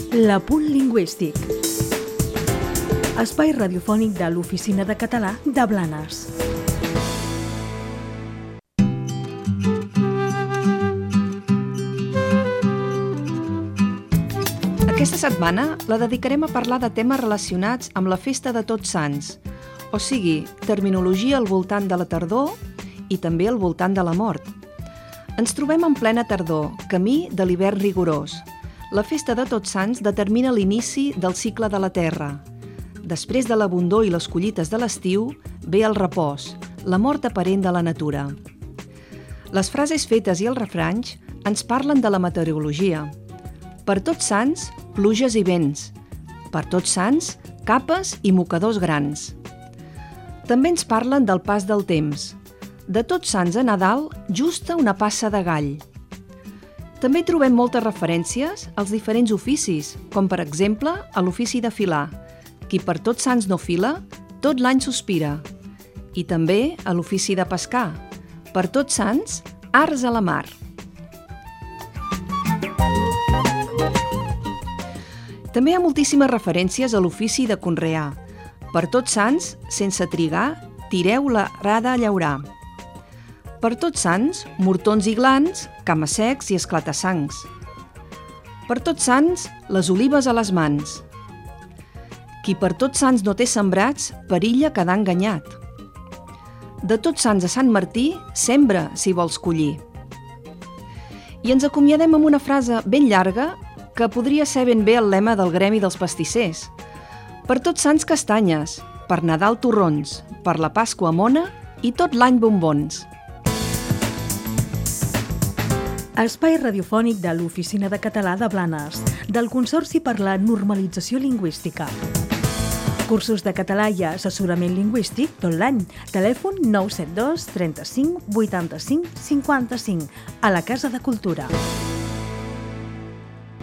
L'Apunt Lingüístic. Espai radiofònic de l'Oficina de Català de Blanes. Aquesta setmana la dedicarem a parlar de temes relacionats amb la festa de Tots Sants, o sigui, terminologia al voltant de la tardor i també al voltant de la mort. Ens trobem en plena tardor, camí de l'hivern rigorós. La festa de Tots Sants determina l'inici del cicle de la terra. Després de l'abundor i les collites de l'estiu, ve el repòs, la mort aparent de la natura. Les frases fetes i els refranys ens parlen de la meteorologia. Per Tots Sants, pluges i vents. Per Tots Sants, capes i mocadors grans. També ens parlen del pas del temps. De Tots Sants a Nadal, justa una passa de gall. També trobem moltes referències als diferents oficis, com per exemple a l'ofici de filar. Qui per Tots Sants no fila, tot l'any sospira. I també a l'ofici de pescar. Per Tots Sants, arts a la mar. També hi ha moltíssimes referències a l'ofici de conrear. Per Tots Sants, sense trigar, tireu l'arada a llaurar. Per Tots Sants, mortons i glans, cama-secs i esclatassancs. Per Tots Sants, les olives a les mans. Qui per Tots Sants no té sembrats, perilla quedar enganyat. De Tots Sants a Sant Martí, sembra si vols collir. I ens acomiadem amb una frase ben llarga que podria ser ben bé el lema del gremi dels pastissers. Per Tots Sants castanyes, per Nadal torrons, per la Pasqua mona i tot l'any bombons. Espai radiofònic de l'Oficina de Català de Blanes, del Consorci per la Normalització Lingüística. Cursos de català i assessorament lingüístic tot l'any. Telèfon 972 35 85 55 a la Casa de Cultura.